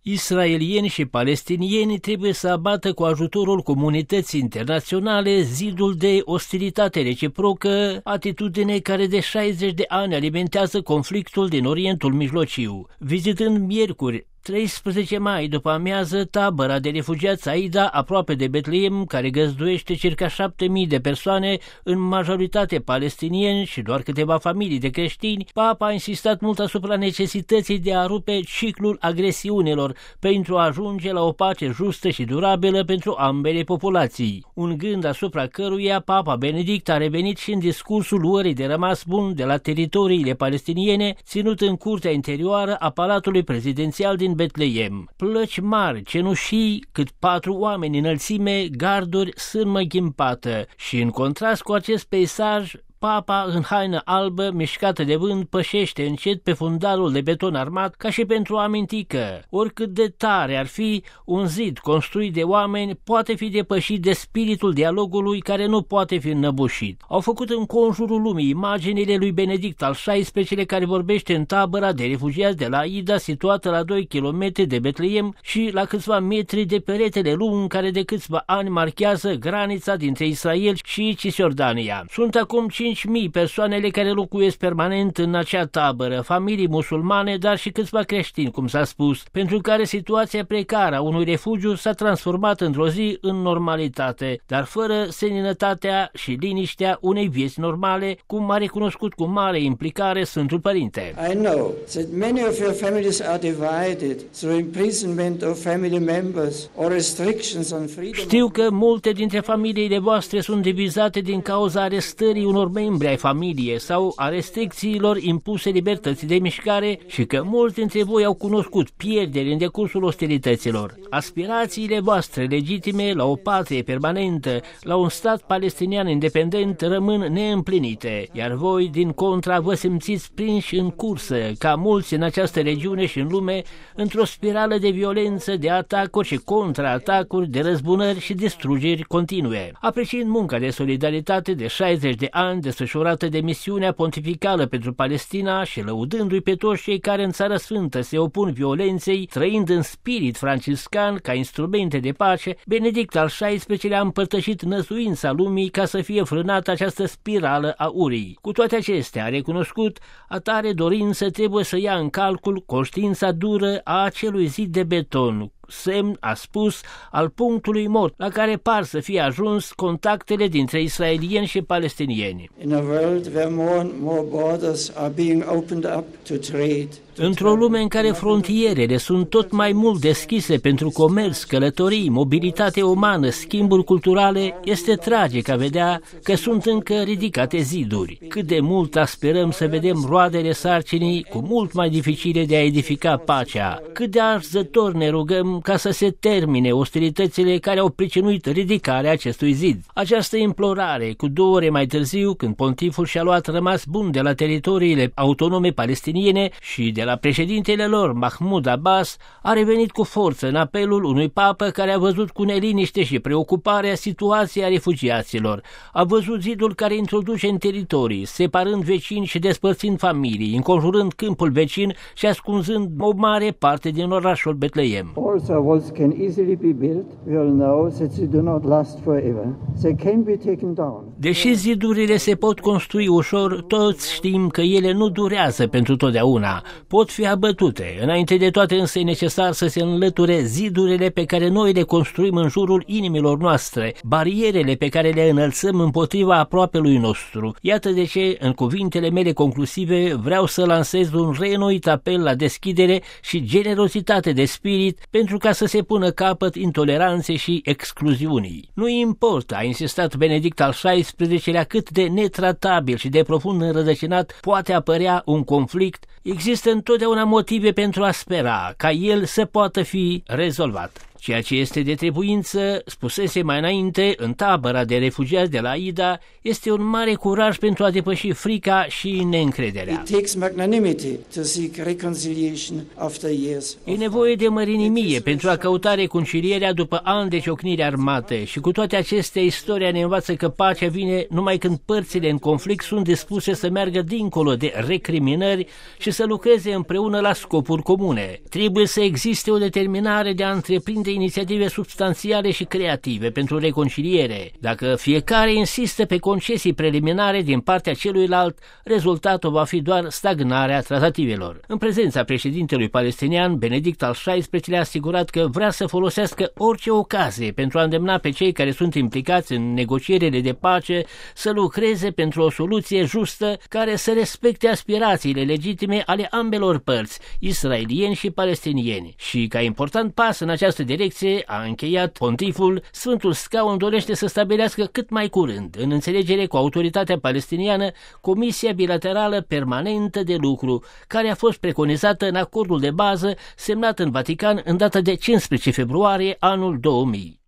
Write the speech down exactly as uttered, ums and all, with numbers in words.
Israelieni și palestinieni trebuie să abată cu ajutorul comunității internaționale zidul de ostilitate reciprocă, atitudine care de șaizeci de ani alimentează conflictul din Orientul Mijlociu. Vizitând miercuri treisprezece mai după amiază tabăra de refugiați Aida, aproape de Betleem, care găzduiește circa șapte mii de persoane, în majoritate palestinieni și doar câteva familii de creștini, Papa a insistat mult asupra necesității de a rupe ciclul agresiunilor pentru a ajunge la o pace justă și durabilă pentru ambele populații. Un gând asupra căruia Papa Benedict a revenit și în discursul urării de rămas bun de la teritoriile palestiniene, ținut în curtea interioară a Palatului Prezidențial din Betleem. Plăci mari, cenușii, cât patru oameni înălțime, garduri, sârmă ghimpată. Și în contrast cu acest peisaj, Papa, în haină albă, mișcată de vânt, pășește încet pe fundalul de beton armat, ca și pentru a aminti că, oricât de tare ar fi, un zid construit de oameni poate fi depășit de spiritul dialogului care nu poate fi înnăbușit. Au făcut în conjurul lumii imaginile lui Benedict al șaisprezecelea-lea, care vorbește în tabăra de refugiați de la Aida, situată la doi kilometri de Betleem și la câțiva metri de peretele lung care de câțiva ani marchează granița dintre Israel și Cisjordania. Sunt acum cinci mii persoanele care locuiesc permanent în acea tabără, familii musulmane, dar și câțiva creștini, cum s-a spus, pentru care situația precară a unui refugiu s-a transformat într-o zi în normalitate, dar fără seninătatea și liniștea unei vieți normale, cum a recunoscut cu mare implicare Sfântul Părinte. I know that many of your families are divided through imprisonment of family members or restrictions on freedom. Știu că multe dintre familiile voastre sunt divizate din cauza arestării unor membri ai familiei sau a restricțiilor impuse libertății de mișcare și că mulți dintre voi au cunoscut pierderi în decursul ostilităților. Aspirațiile voastre legitime la o patrie permanentă, la un stat palestinian independent rămân neîmplinite, iar voi, din contra, vă simțiți prinși în cursă, ca mulți în această regiune și în lume, într-o spirală de violență, de atacuri și contraatacuri, de răzbunări și distrugeri continue. Apreciind munca de solidaritate de șaizeci de ani desfășurată de misiunea pontificală pentru Palestina și lăudându-i pe toți cei care în Țara Sfântă se opun violenței, trăind în spirit franciscan ca instrumente de pace, Benedict al șaisprezecelea-lea a împărtășit năzuința lumii ca să fie frânată această spirală a urii. Cu toate acestea, a recunoscut, atare dorință trebuie să ia în calcul conștiința dură a acelui zid de beton, semn, a spus, al punctului mort la care par să fie ajuns contactele dintre israelieni și palestinieni. In a world where more and more borders are being opened up to trade. Într-o lume în care frontierele sunt tot mai mult deschise pentru comerț, călătorii, mobilitate umană, schimburi culturale, este tragic a vedea că sunt încă ridicate ziduri. Cât de mult sperăm să vedem roadele sarcinii cu mult mai dificile de a edifica pacea. Cât de arzător ne rugăm ca să se termine ostilitățile care au pricinuit ridicarea acestui zid. Această implorare, cu două ore mai târziu, când pontiful și-a luat rămas bun de la teritoriile autonome palestiniene și de la președintele lor, Mahmoud Abbas, a revenit cu forță în apelul unui papă care a văzut cu neliniște și preocuparea situația refugiaților. A văzut zidul care introduce în teritorii, separând vecini și despărțind familii, înconjurând câmpul vecin și ascunzând o mare parte din orașul Betleem. Also walls can easily be built. We all know that they do not last forever. They can be taken down. Deși zidurile se pot construi ușor, toți știm că ele nu durează pentru totdeauna. Pot fi abătute. Înainte de toate însă e necesar să se înlăture zidurile pe care noi le construim în jurul inimilor noastre, barierele pe care le înălțăm împotriva aproapelui nostru. Iată de ce, în cuvintele mele conclusive, vreau să lansez un reînnoit apel la deschidere și generozitate de spirit pentru ca să se pună capăt intoleranței și excluziunii. Nu importă, a insistat Benedict al șaisprezecelea-lea, cât de netratabil și de profund înrădăcinat poate apărea un conflict, există întotdeauna motive pentru a spera ca el să poată fi rezolvat. Ceea ce este de trebuință, spusese mai înainte, în tabăra de refugiați de la Aida, este un mare curaj pentru a depăși frica și neîncrederea. E nevoie de mărinimie pentru a căuta reconcilierea după ani de ciocnire armate și cu toate acestea, istoria ne învață că pacea vine numai când părțile în conflict sunt dispuse să meargă dincolo de recriminări și să lucreze împreună la scopuri comune. Trebuie să existe o determinare de a întreprinde inițiative substanțiale și creative pentru reconciliere. Dacă fiecare insistă pe concesii preliminare din partea celuilalt, rezultatul va fi doar stagnarea tratativelor. În prezența președintelui palestinian, Benedict al șaisprezecelea-lea a asigurat că vrea să folosească orice ocazie pentru a îndemna pe cei care sunt implicați în negocierile de pace să lucreze pentru o soluție justă care să respecte aspirațiile legitime ale ambelor părți, israelieni și palestinieni. Și ca important pas în această direcție, a încheiat pontiful, Sfântul Scaun dorește să stabilească cât mai curând, în înțelegere cu autoritatea palestiniană, Comisia Bilaterală Permanentă de Lucru, care a fost preconizată în acordul de bază semnat în Vatican în data de cincisprezece februarie anul două mii.